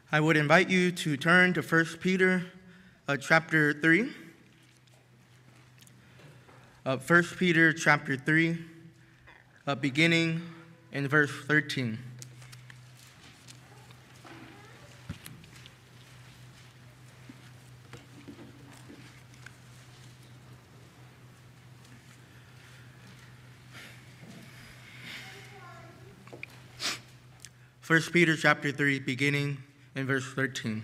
I would invite you to turn to 1 Peter chapter 3. 1 Peter chapter 3, beginning in verse 13. First Peter chapter 3, beginning in verse 13.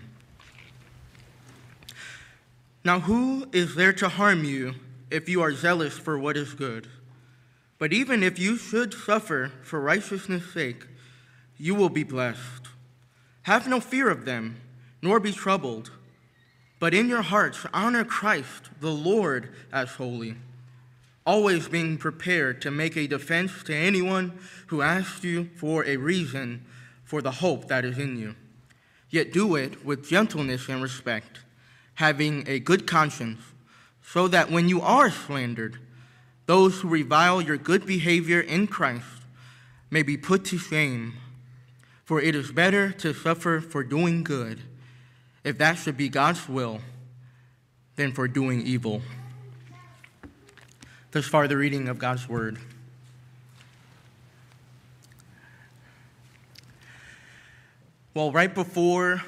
Now who is there to harm you if you are zealous for what is good? But even if you should suffer for righteousness' sake, you will be blessed. Have no fear of them, nor be troubled, but in your hearts honor Christ the Lord as holy, always being prepared to make a defense to anyone who asks you for a reason for the hope that is in you. Yet do it with gentleness and respect, having a good conscience, so that when you are slandered, those who revile your good behavior in Christ may be put to shame. For it is better to suffer for doing good, if that should be God's will, than for doing evil. Thus far, the reading of God's word. Well, right before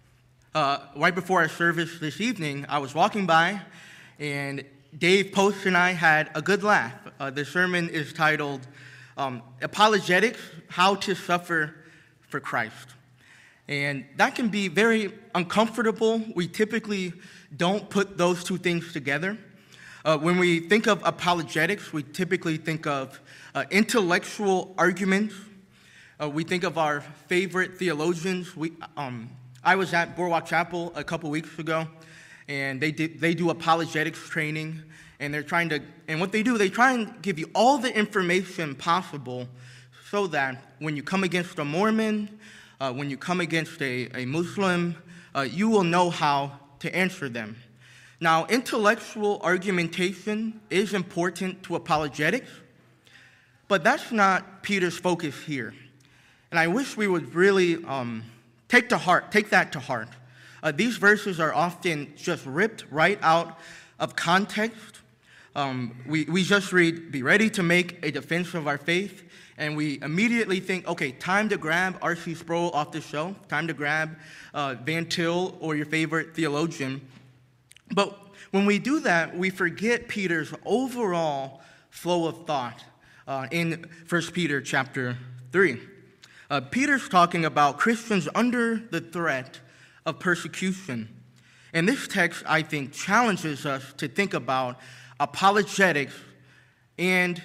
our service this evening, I was walking by, and Dave Post and I had a good laugh. The sermon is titled Apologetics, How to Suffer for Christ. And that can be very uncomfortable. We typically don't put those two things together. When we think of apologetics, we typically think of intellectual arguments. We think of our favorite theologians. I was at Boardwalk Chapel a couple weeks ago, and they do apologetics training, and they try and give you all the information possible so that when you come against a Mormon, when you come against a Muslim, you will know how to answer them. Now, intellectual argumentation is important to apologetics, but that's not Peter's focus here. And I wish we would really take that to heart. These verses are often just ripped right out of context. We just read, be ready to make a defense of our faith, and we immediately think, okay, time to grab R.C. Sproul off the shelf, time to grab Van Til or your favorite theologian. But when we do that, we forget Peter's overall flow of thought in 1 Peter chapter 3. Peter's talking about Christians under the threat of persecution. And this text, I think, challenges us to think about apologetics in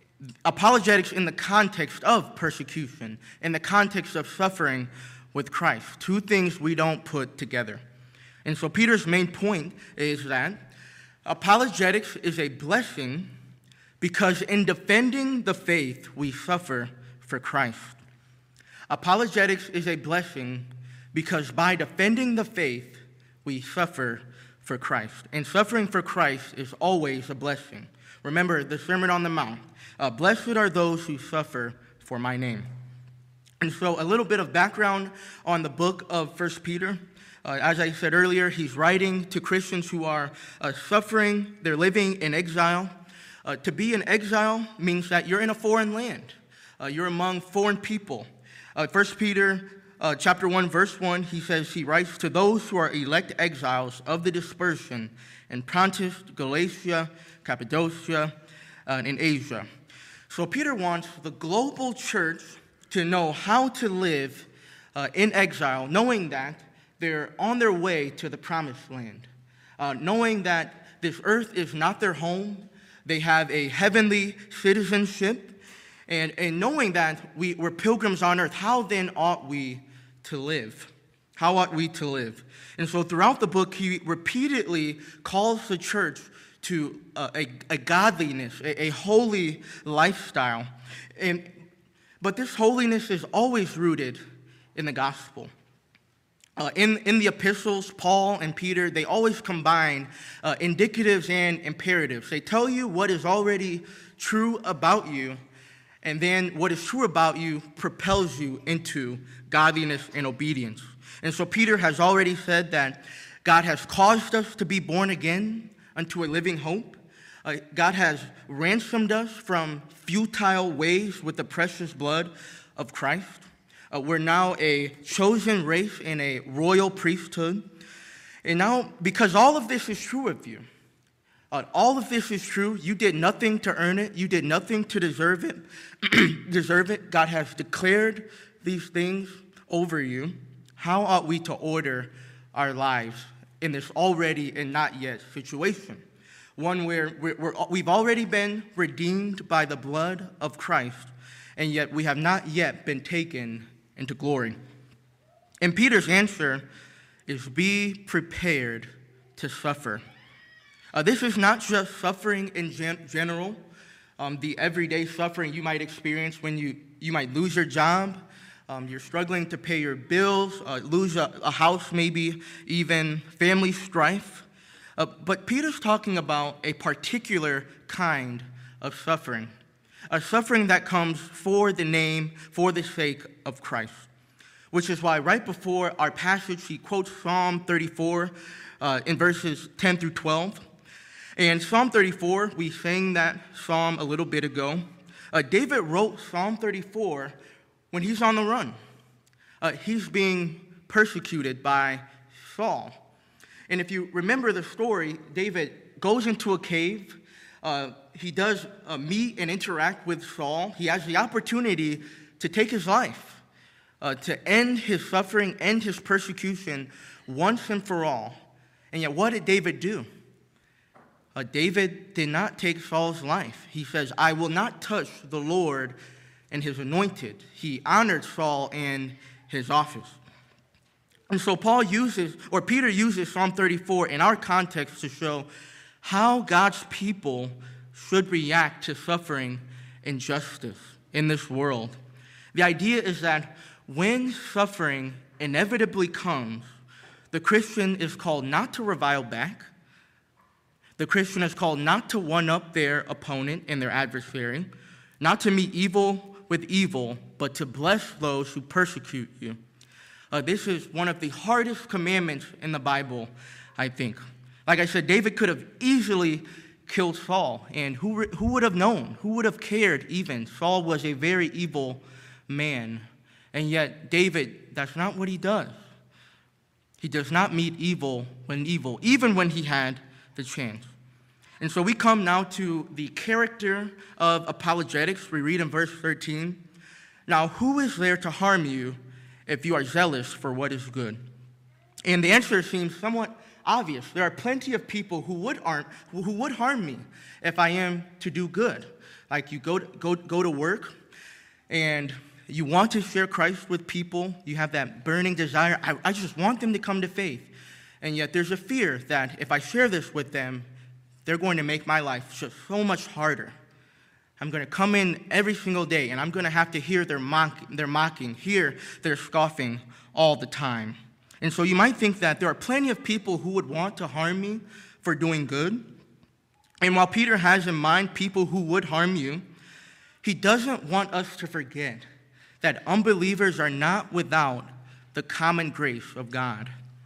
the context of persecution, in the context of suffering with Christ. Two things we don't put together. And so Peter's main point is that apologetics is a blessing because in defending the faith, we suffer for Christ. Apologetics is a blessing because by defending the faith, we suffer for Christ. And suffering for Christ is always a blessing. Remember the Sermon on the Mount. Blessed are those who suffer for my name. And so a little bit of background on the book of 1 Peter. As I said earlier, he's writing to Christians who are suffering. They're living in exile. To be in exile means that you're in a foreign land. You're among foreign people. 1 Peter chapter 1, verse 1, he writes, to those who are elect exiles of the dispersion in Pontus, Galatia, Cappadocia, and in Asia. So Peter wants the global church to know how to live in exile, knowing that they're on their way to the promised land, knowing that this earth is not their home. They have a heavenly citizenship. And knowing that we're pilgrims on earth, how then ought we to live? How ought we to live? And so throughout the book, he repeatedly calls the church to a godliness, a holy lifestyle. But this holiness is always rooted in the gospel. In the epistles, Paul and Peter, they always combine indicatives and imperatives. They tell you what is already true about you, and then what is true about you propels you into godliness and obedience. And so Peter has already said that God has caused us to be born again unto a living hope. God has ransomed us from futile ways with the precious blood of Christ. We're now a chosen race and a royal priesthood. And now, because all of this is true of you, all of this is true, you did nothing to earn it, you did nothing to deserve it. God has declared these things over you. How ought we to order our lives in this already and not yet situation? One where we've already been redeemed by the blood of Christ, and yet we have not yet been taken into glory. And Peter's answer is be prepared to suffer. This is not just suffering in general, the everyday suffering you might experience when you might lose your job, you're struggling to pay your bills, lose a house, maybe even family strife. But Peter's talking about a particular kind of suffering, a suffering that comes for the sake of Christ, which is why right before our passage, he quotes Psalm 34 in verses 10 through 12. And Psalm 34, we sang that psalm a little bit ago. David wrote Psalm 34 when he's on the run. He's being persecuted by Saul. And if you remember the story, David goes into a cave. He does meet and interact with Saul. He has the opportunity to take his life, to end his suffering, end his persecution once and for all. And yet what did David do? David did not take Saul's life. He says, I will not touch the Lord and his anointed. He honored Saul and his office. And so Peter uses Psalm 34 in our context to show how God's people should react to suffering and injustice in this world. The idea is that when suffering inevitably comes, the Christian is called not to revile back. The Christian is called not to one-up their opponent and their adversary, not to meet evil with evil, but to bless those who persecute you. This is one of the hardest commandments in the Bible, I think. Like I said, David could have easily killed Saul, and who would have known? Who would have cared even? Saul was a very evil man, and yet David, that's not what he does. He does not meet evil, even when he had the chance. And so we come now to the character of apologetics. We read in verse 13, now who is there to harm you if you are zealous for what is good? And the answer seems somewhat obvious. There are plenty of people who would harm me if I am to do good. Like you go to work and you want to share Christ with people. You have that burning desire. I just want them to come to faith. And yet there's a fear that if I share this with them, they're going to make my life just so much harder. I'm going to come in every single day, and I'm going to have to hear their mocking, hear their scoffing all the time. And so you might think that there are plenty of people who would want to harm me for doing good. And while Peter has in mind people who would harm you, he doesn't want us to forget that unbelievers are not without the common grace of God.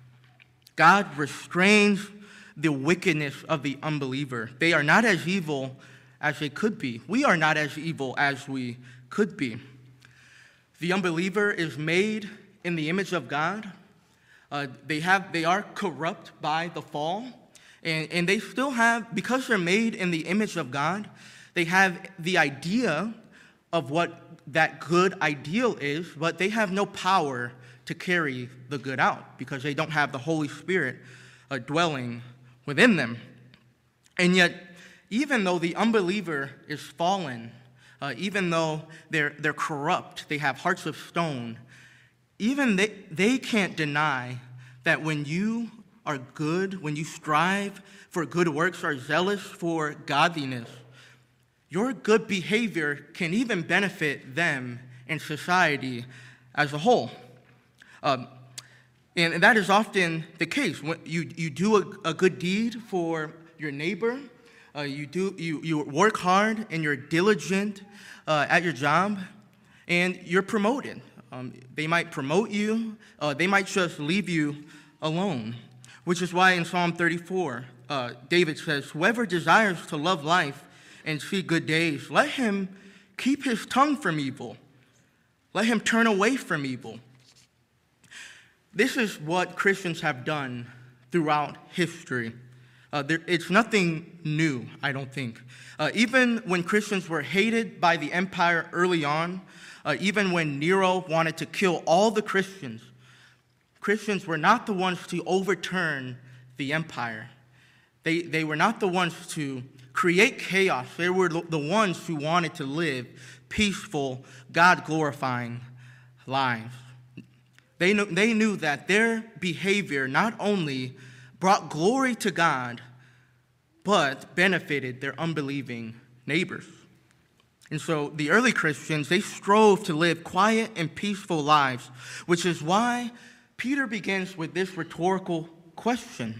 God restrains the wickedness of the unbeliever. They are not as evil as they could be. We are not as evil as we could be. The unbeliever is made in the image of God. They are corrupt by the fall, and they still have, because they're made in the image of God, they have the idea of what that good ideal is, but they have no power to carry the good out because they don't have the Holy Spirit dwelling within them. And yet, even though the unbeliever is fallen, even though they're corrupt, they have hearts of stone, even they can't deny that when you are good, when you strive for good works, are zealous for godliness, your good behavior can even benefit them and society as a whole. And that is often the case. When you do a good deed for your neighbor, you work hard and you're diligent at your job, and you're promoted. They might promote you. They might just leave you alone, which is why in Psalm 34, David says, "Whoever desires to love life and see good days, let him keep his tongue from evil. Let him turn away from evil." This is what Christians have done throughout history. It's nothing new, I don't think. Even when Christians were hated by the empire early on, even when Nero wanted to kill all the Christians, Christians were not the ones to overturn the empire. They were not the ones to create chaos. They were the ones who wanted to live peaceful, God-glorifying lives. They knew that their behavior not only brought glory to God, but benefited their unbelieving neighbors. And so the early Christians, they strove to live quiet and peaceful lives, which is why Peter begins with this rhetorical question: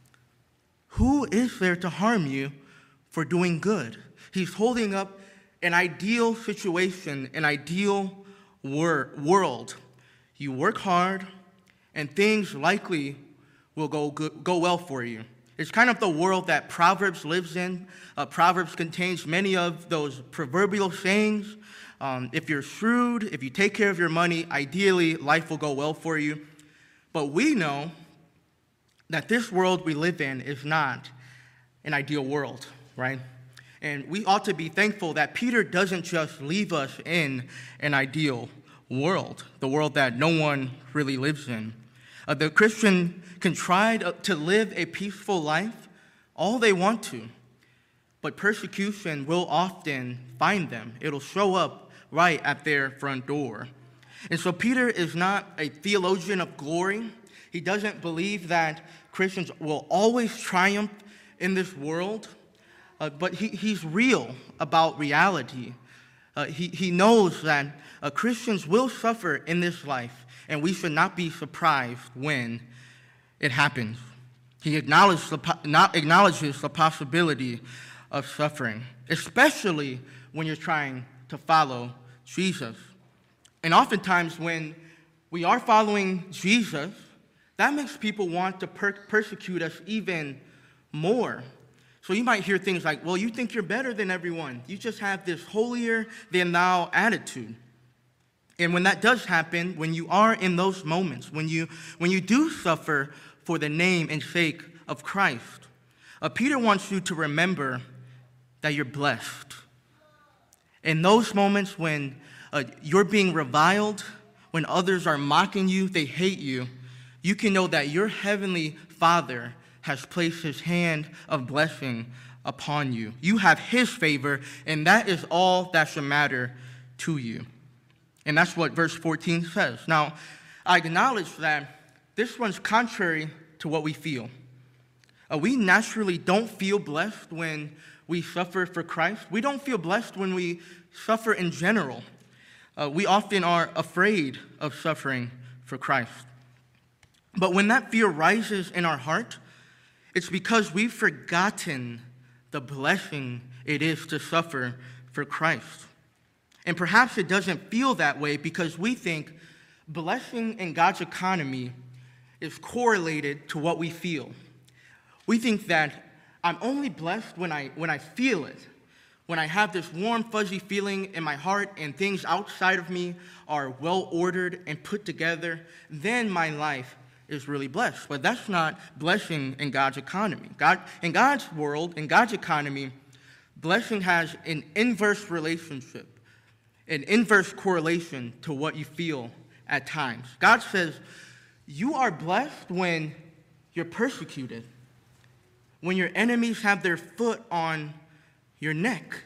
who is there to harm you for doing good? He's holding up an ideal situation, an ideal world. You work hard, and things likely will go well for you. It's kind of the world that Proverbs lives in. Proverbs contains many of those proverbial sayings. If you're shrewd, if you take care of your money, ideally life will go well for you. But we know that this world we live in is not an ideal world, right? And we ought to be thankful that Peter doesn't just leave us in an ideal world, the world that no one really lives in. The Christian can try to live a peaceful life all they want to, but persecution will often find them. It'll show up right at their front door. And so Peter is not a theologian of glory. He doesn't believe that Christians will always triumph in this world, but he's real about reality. He knows that Christians will suffer in this life, and we should not be surprised when it happens. He acknowledges the possibility of suffering, especially when you're trying to follow Jesus. And oftentimes when we are following Jesus, that makes people want to persecute us even more. So you might hear things like, well, you think you're better than everyone. You just have this holier-than-thou attitude. And when that does happen, when you are in those moments, when you do suffer for the name and sake of Christ, Peter wants you to remember that you're blessed. In those moments when you're being reviled, when others are mocking you, they hate you, you can know that your heavenly Father has placed his hand of blessing upon you. You have his favor, and that is all that should matter to you. And that's what verse 14 says. Now, I acknowledge that this one's contrary to what we feel. We naturally don't feel blessed when we suffer for Christ. We don't feel blessed when we suffer in general. We often are afraid of suffering for Christ. But when that fear rises in our heart, it's because we've forgotten the blessing it is to suffer for Christ. And perhaps it doesn't feel that way because we think blessing in God's economy is correlated to what we feel. We think that I'm only blessed when I feel it, when I have this warm, fuzzy feeling in my heart and things outside of me are well-ordered and put together, then my life is really blessed. But that's not blessing in God's economy. In God's world, in God's economy, blessing has an inverse relationship, an inverse correlation to what you feel at times. God says, you are blessed when you're persecuted, when your enemies have their foot on your neck,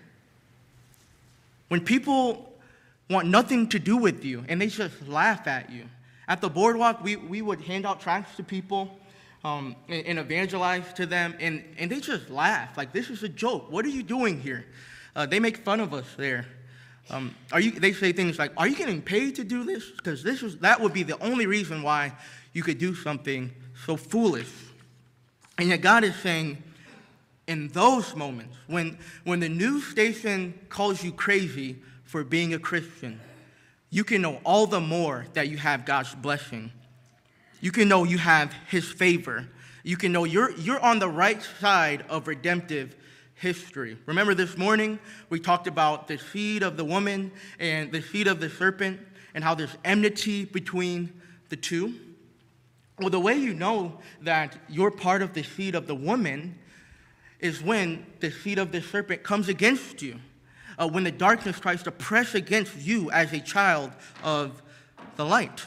when people want nothing to do with you and they just laugh at you. At the boardwalk, we would hand out tracts to people and evangelize to them, and they just laugh. Like, this is a joke. What are you doing here? They make fun of us there. They say things like, are you getting paid to do this? Because that would be the only reason why you could do something so foolish. And yet God is saying, in those moments, when the news station calls you crazy for being a Christian, you can know all the more that you have God's blessing. You can know you have his favor. You can know you're on the right side of redemptive history. Remember this morning, we talked about the seed of the woman and the seed of the serpent and how there's enmity between the two. Well, the way you know that you're part of the seed of the woman is when the seed of the serpent comes against you, when the darkness tries to press against you as a child of the light.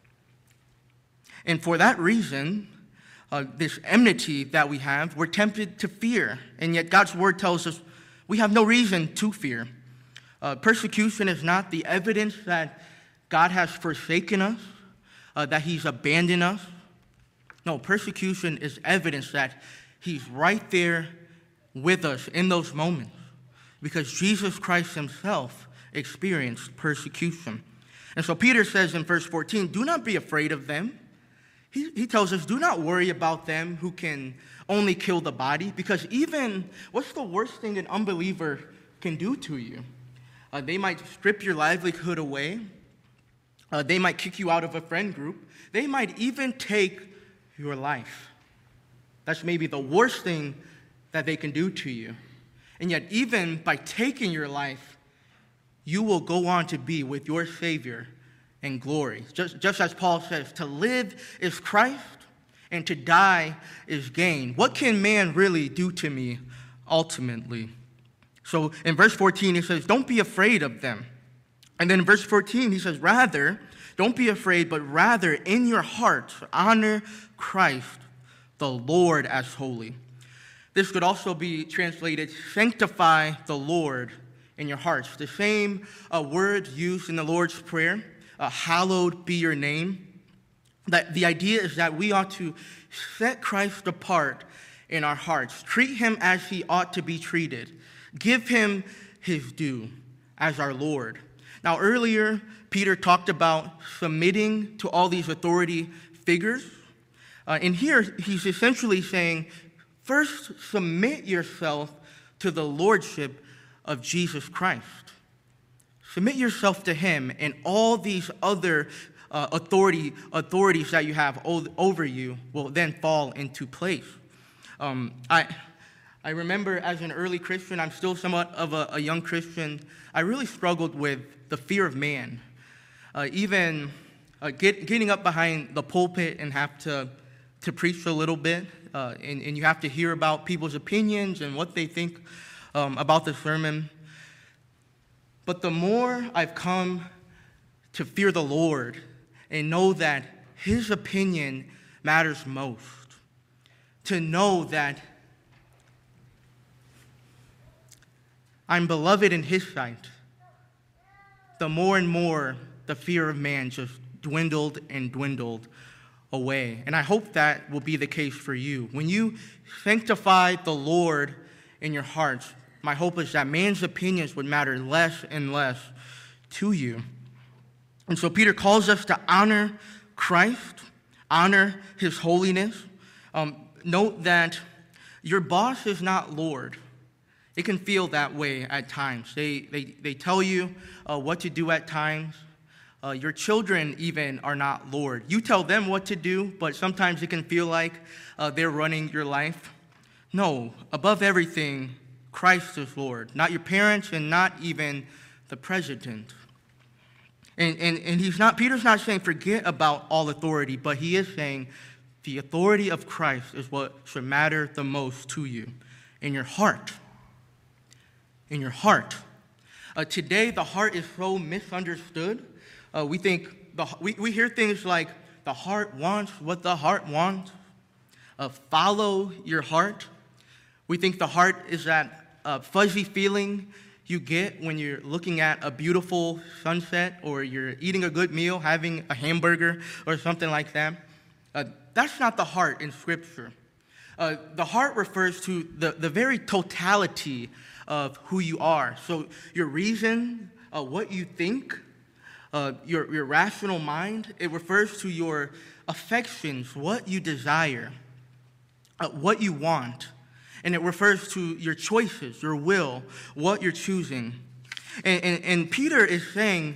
And for that reason, this enmity that we have, we're tempted to fear. And yet God's word tells us we have no reason to fear. Persecution is not the evidence that God has forsaken us, that he's abandoned us. No, persecution is evidence that he's right there with us in those moments, because Jesus Christ himself experienced persecution. And so Peter says in verse 14, do not be afraid of them. He tells us, do not worry about them who can only kill the body, because even, what's the worst thing an unbeliever can do to you? They might strip your livelihood away. They might kick you out of a friend group. They might even take your life. That's maybe the worst thing that they can do to you. And yet, even by taking your life, you will go on to be with your Savior in glory. Just as Paul says, to live is Christ, and to die is gain. What can man really do to me ultimately? So in verse 14, he says, don't be afraid of them. And then in verse 14, he says, rather, don't be afraid, but rather in your hearts honor Christ, the Lord, as holy. This could also be translated, sanctify the Lord in your hearts. The same word used in the Lord's Prayer, hallowed be your name. That the idea is that we ought to set Christ apart in our hearts, treat him as he ought to be treated, give him his due as our Lord. Now, earlier, Peter talked about submitting to all these authority figures. And here, he's essentially saying, first, submit yourself to the lordship of Jesus Christ. Submit yourself to him, and all these other authorities that you have over you will then fall into place. I remember as an early Christian, I'm still somewhat of a young Christian, I really struggled with the fear of man. Even getting up behind the pulpit and have to preach a little bit, and you have to hear about people's opinions and what they think about the sermon. But the more I've come to fear the Lord and know that his opinion matters most, to know that I'm beloved in his sight, the more and more the fear of man just dwindled and dwindled away. And I hope that will be the case for you. When you sanctify the Lord in your hearts, my hope is that man's opinions would matter less and less to you. And so Peter calls us to honor Christ, honor his holiness. Note that your boss is not Lord. It can feel that way at times. They tell you what to do at times. Your children even are not Lord. You tell them what to do, but sometimes it can feel like they're running your life. No, above everything, Christ is Lord, not your parents and not even the president. And Peter's not saying forget about all authority, but he is saying the authority of Christ is what should matter the most to you in your heart. In your heart. Today, the heart is so misunderstood. We hear things like the heart wants what the heart wants. Follow your heart. We think the heart is that fuzzy feeling you get when you're looking at a beautiful sunset or you're eating a good meal, having a hamburger or something like that. That's not the heart in Scripture. The heart refers to the very totality of who you are. So your reason, what you think, your rational mind, it refers to your affections, what you desire, what you want. And it refers to your choices, your will, what you're choosing. And Peter is saying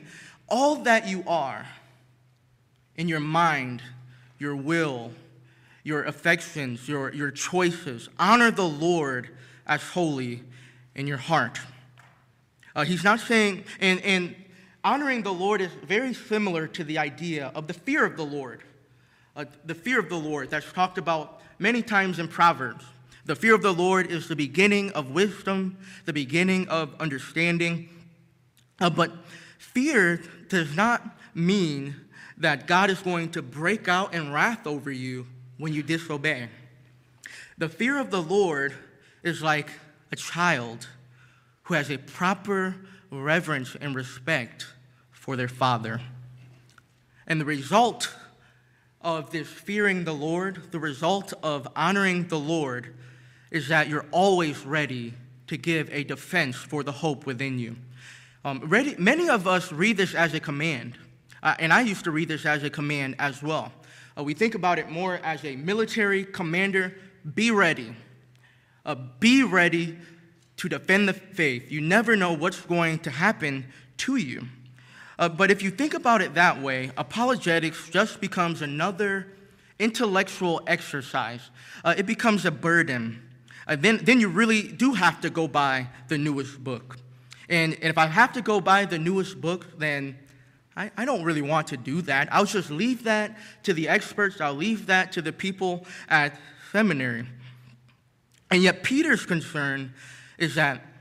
all that you are in your mind, your will, your affections, your choices, honor the Lord as holy in your heart. He's not saying, and honoring the Lord is very similar to the idea of the fear of the Lord. The fear of the Lord that's talked about many times in Proverbs. The fear of the Lord is the beginning of wisdom, the beginning of understanding. But fear does not mean that God is going to break out in wrath over you when you disobey. The fear of the Lord is like a child who has a proper reverence and respect for their father. And the result of this fearing the Lord, the result of honoring the Lord, is that you're always ready to give a defense for the hope within you. Many of us read this as a command, and I used to read this as a command as well. We think about it more as a military commander. Be ready. Be ready to defend the faith. You never know what's going to happen to you. But if you think about it that way, apologetics just becomes another intellectual exercise. It becomes a burden. Then you really do have to go by the newest book. And if I have to go by the newest book, then I don't really want to do that. I'll just leave that to the experts. I'll leave that to the people at seminary. And yet Peter's concern is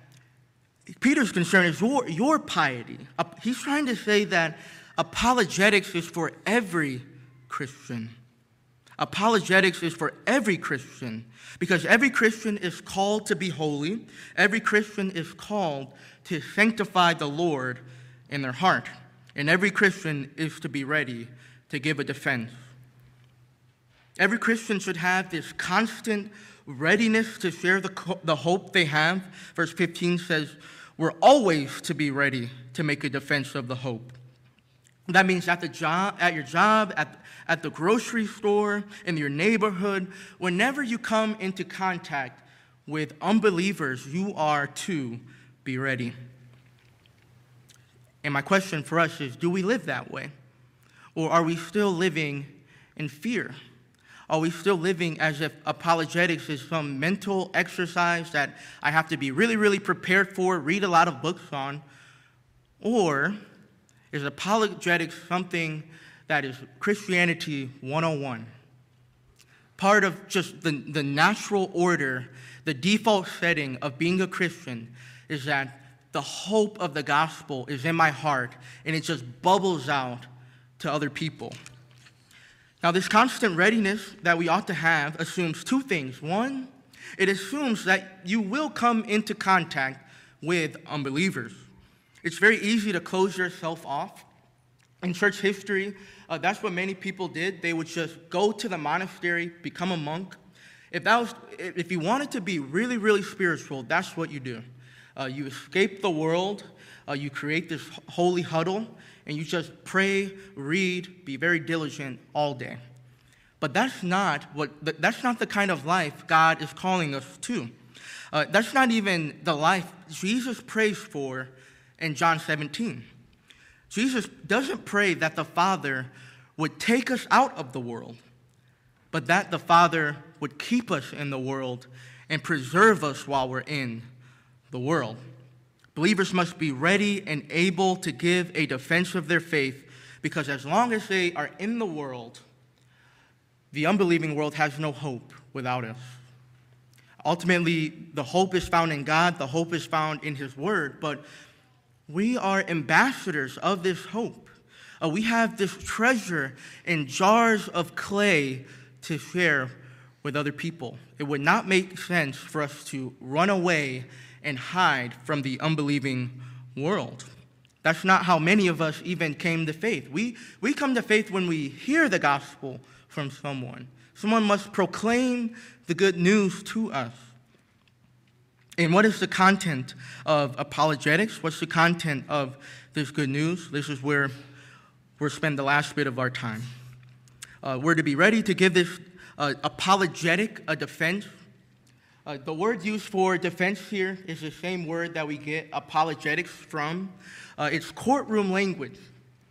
your piety. He's trying to say that apologetics is for every Christian. Apologetics is for every Christian because every Christian is called to be holy. Every Christian is called to sanctify the Lord in their heart. And every Christian is to be ready to give a defense. Every Christian should have this constant readiness to share the hope they have. Verse 15 says, we're always to be ready to make a defense of the hope. That means at your job, at the grocery store, in your neighborhood, whenever you come into contact with unbelievers, you are to be ready. And my question for us is, do we live that way? Or are we still living in fear? Are we still living as if apologetics is some mental exercise that I have to be really, really prepared for, read a lot of books on? Or is apologetics something that is Christianity 101? Part of just the natural order, the default setting of being a Christian is that the hope of the gospel is in my heart and it just bubbles out to other people. Now, this constant readiness that we ought to have assumes two things. One, it assumes that you will come into contact with unbelievers. It's very easy to close yourself off. In church history, that's what many people did. They would just go to the monastery, become a monk. If you wanted to be really, really spiritual, that's what you do. You escape the world, you create this holy huddle, and you just pray, read, be very diligent all day. But that's not the kind of life God is calling us to. That's not even the life Jesus prays for in John 17. Jesus doesn't pray that the Father would take us out of the world, but that the Father would keep us in the world and preserve us while we're in the world. Believers must be ready and able to give a defense of their faith because as long as they are in the world, the unbelieving world has no hope without us. Ultimately, the hope is found in God, the hope is found in His Word, but we are ambassadors of this hope. We have this treasure in jars of clay to share with other people. It would not make sense for us to run away and hide from the unbelieving world. That's not how many of us even came to faith. We come to faith when we hear the gospel from someone. Someone must proclaim the good news to us. And what is the content of apologetics? What's the content of this good news? This is where we'll spend the last bit of our time. We're to be ready to give this apologetic a defense. The word used for defense here is the same word that we get apologetics from. It's courtroom language.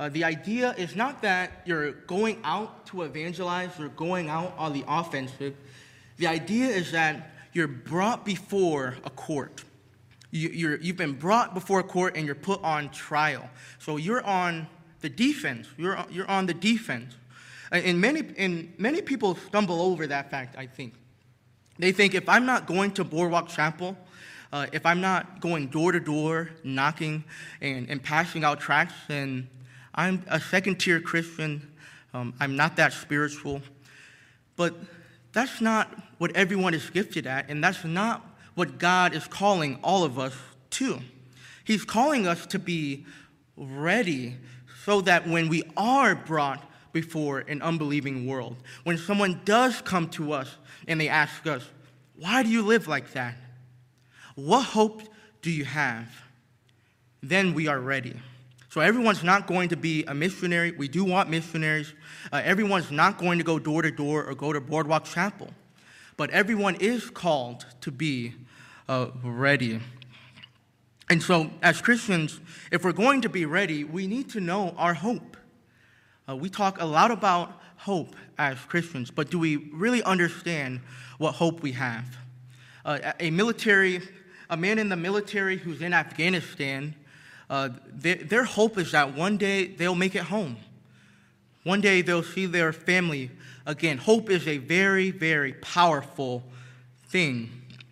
The idea is not that you're going out to evangelize or going out on the offensive. The idea is that you're brought before a court. You've been brought before a court and you're put on trial. So you're on the defense. You're on the defense. And many people stumble over that fact, I think. They think if I'm not going to Boardwalk Chapel, if I'm not going door to door, knocking and passing out tracts, then I'm a second-tier Christian. I'm not that spiritual. But that's not what everyone is gifted at, and that's not what God is calling all of us to. He's calling us to be ready so that when we are brought before an unbelieving world, when someone does come to us and they ask us, why do you live like that? What hope do you have? Then we are ready. So everyone's not going to be a missionary. We do want missionaries. Everyone's not going to go door to door or go to Boardwalk Chapel. But everyone is called to be ready. And so as Christians, if we're going to be ready, we need to know our hope. We talk a lot about hope as Christians, but do we really understand what hope we have? A man in the military who's in Afghanistan, their hope is that one day they'll make it home. One day they'll see their family again. Hope is a very, very powerful thing.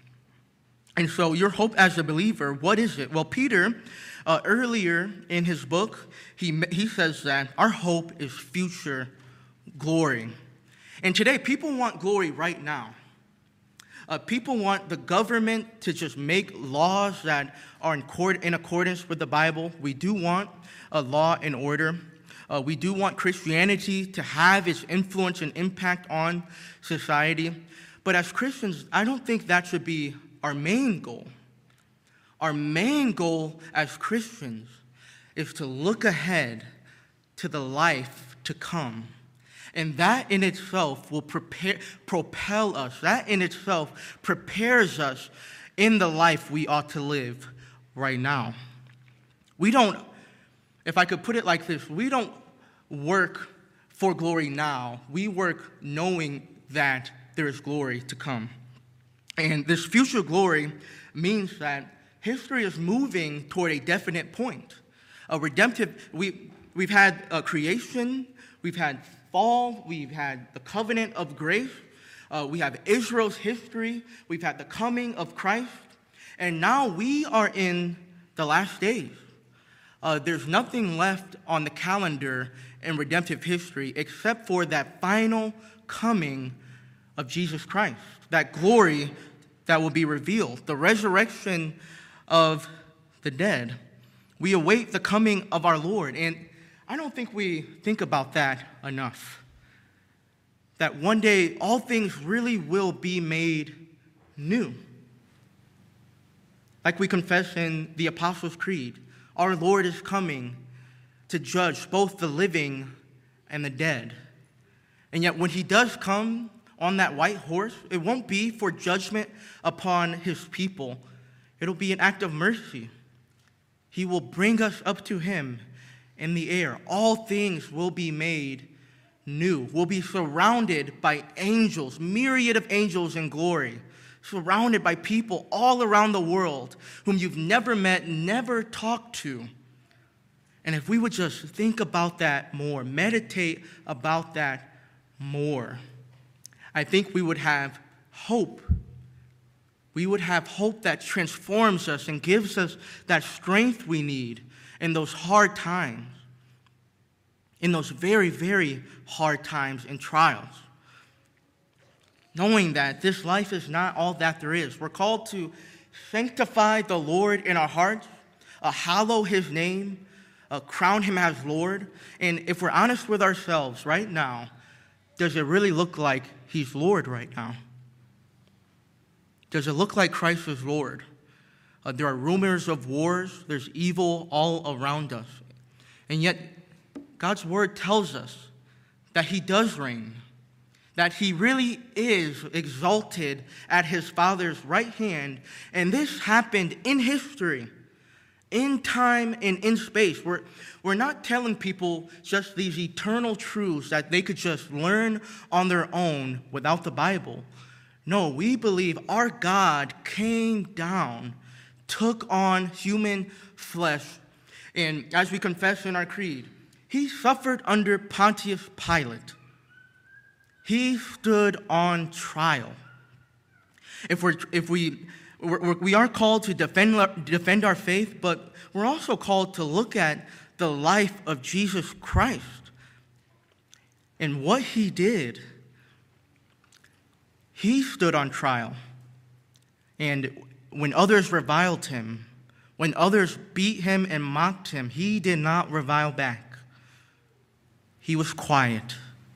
And so your hope as a believer, what is it? Well, Peter, earlier in his book, he says that our hope is future glory. And today, people want glory right now. People want the government to just make laws that are in accordance with the Bible. We do want a law and order. We do want Christianity to have its influence and impact on society. But as Christians, I don't think that should be our main goal. Our main goal as Christians is to look ahead to the life to come. And that in itself will propel us. That in itself prepares us in the life we ought to live right now. We don't, if I could put it like this, we don't work for glory now. We work knowing that there is glory to come. And this future glory means that history is moving toward a definite point. A redemptive, we've had creation, we've had fall, we've had the covenant of grace, we have Israel's history, we've had the coming of Christ, and now we are in the last days. There's nothing left on the calendar in redemptive history except for that final coming of Jesus Christ, that glory that will be revealed, the resurrection of the dead. We await the coming of our Lord, and I don't think we think about that enough. That one day all things really will be made new. Like we confess in the Apostles' Creed, our Lord is coming to judge both the living and the dead. And yet when he does come on that white horse, it won't be for judgment upon his people. It'll be an act of mercy. He will bring us up to him in the air. All things will be made new. We'll be surrounded by angels, myriad of angels in glory, surrounded by people all around the world whom you've never met, never talked to. And if we would just think about that more, meditate about that more, I think we would have hope. We would have hope that transforms us and gives us that strength we need in those hard times, in those very, very hard times and trials. Knowing that this life is not all that there is. We're called to sanctify the Lord in our hearts, hallow his name, crown him as Lord. And if we're honest with ourselves right now, does it really look like he's Lord right now? Does it look like Christ is Lord? There are rumors of wars. There's evil all around us. And yet, God's word tells us that he does reign, that he really is exalted at his Father's right hand. And this happened in history. in time and in space. We're not telling people just these eternal truths that they could just learn on their own without the Bible. No, we believe our God came down, took on human flesh, and as we confess in our creed, he suffered under Pontius Pilate. He stood on trial. We are called to defend our faith, but we're also called to look at the life of Jesus Christ and what he did. He stood on trial. And when others reviled him, when others beat him and mocked him, he did not revile back. He was quiet.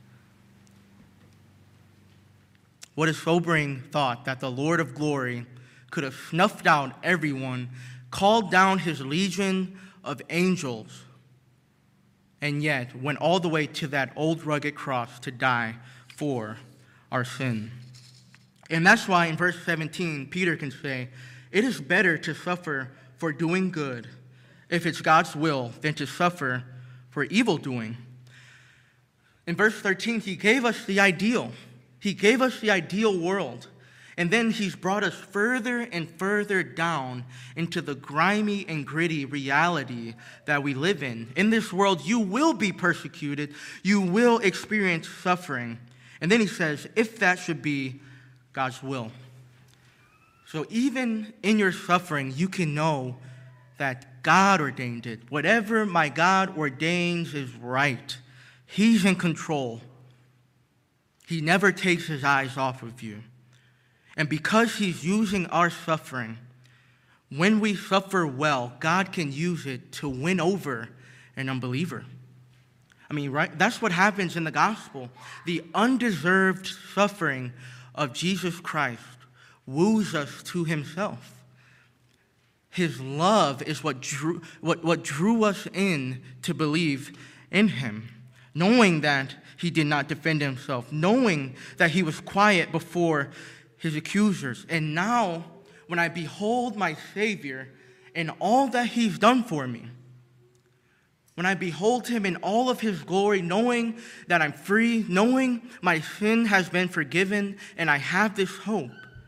What a sobering thought that the Lord of glory could have snuffed out everyone, called down his legion of angels, and yet went all the way to that old rugged cross to die for our sin. And that's why in verse 17, Peter can say, "It is better to suffer for doing good, if it's God's will, than to suffer for evil doing." In verse 13, he gave us the ideal. He gave us the ideal world. And then he's brought us further and further down into the grimy and gritty reality that we live in. In this world, you will be persecuted. You will experience suffering. And then he says, if that should be God's will. So even in your suffering, you can know that God ordained it. Whatever my God ordains is right. He's in control. He never takes his eyes off of you. And because he's using our suffering, when we suffer well, God can use it to win over an unbeliever. I mean, right? That's what happens in the gospel. The undeserved suffering of Jesus Christ woos us to himself. His love is what drew us in to believe in him, knowing that he did not defend himself, knowing that he was quiet before his accusers. And now, when I behold my Savior and all that he's done for me, when I behold him in all of his glory, knowing that I'm free, knowing my sin has been forgiven, and I have this hope,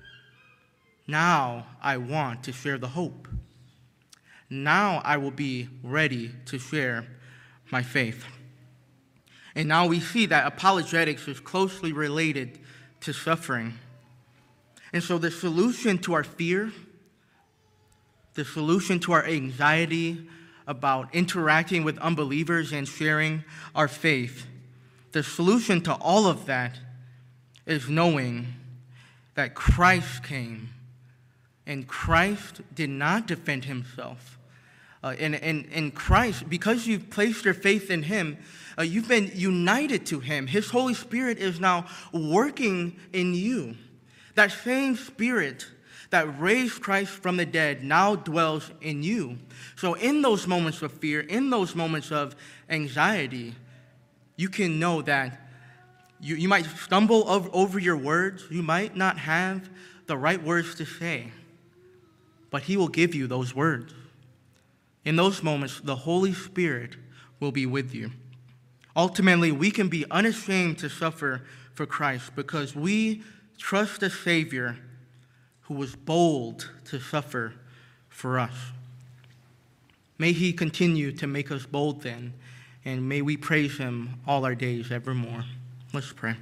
now I want to share the hope. Now I will be ready to share my faith. And now we see that apologetics is closely related to suffering. And so the solution to our fear, the solution to our anxiety about interacting with unbelievers and sharing our faith, the solution to all of that is knowing that Christ came and Christ did not defend himself. And Christ, because you've placed your faith in him, you've been united to him. His Holy Spirit is now working in you. That same Spirit that raised Christ from the dead now dwells in you. So in those moments of fear, in those moments of anxiety, you can know that you might stumble over your words. You might not have the right words to say, but he will give you those words. In those moments, the Holy Spirit will be with you. Ultimately, we can be unashamed to suffer for Christ because we trust a Savior who was bold to suffer for us. May he continue to make us bold then, and may we praise him all our days evermore. Let's pray.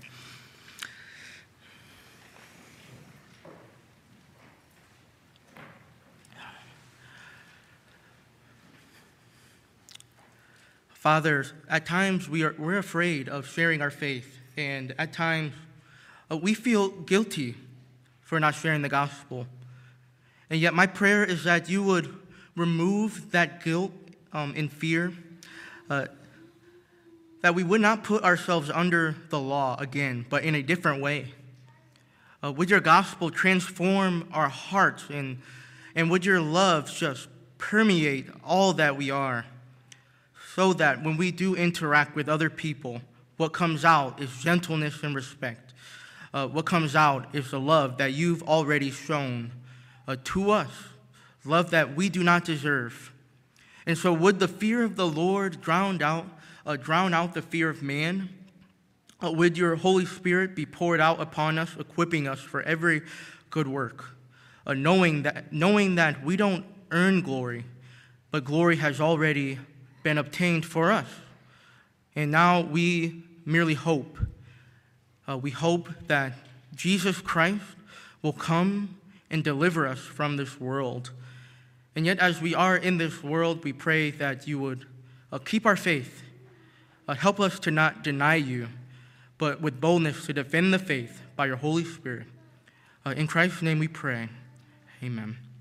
Father, at times we're afraid of sharing our faith, and at times we feel guilty for not sharing the gospel. And yet my prayer is that you would remove that guilt and fear, that we would not put ourselves under the law again, but in a different way. Would your gospel transform our hearts, and would your love just permeate all that we are, so that when we do interact with other people, what comes out is gentleness and respect. What comes out is the love that you've already shown to us, love that we do not deserve, And so would the fear of the Lord drown out the fear of man? Would your Holy Spirit be poured out upon us, equipping us for every good work, knowing that we don't earn glory, but glory has already been obtained for us. And now we merely hope. We hope that Jesus Christ will come and deliver us from this world. And yet, as we are in this world, we pray that you would keep our faith. Help us to not deny you, but with boldness to defend the faith by your Holy Spirit. In Christ's name we pray. Amen.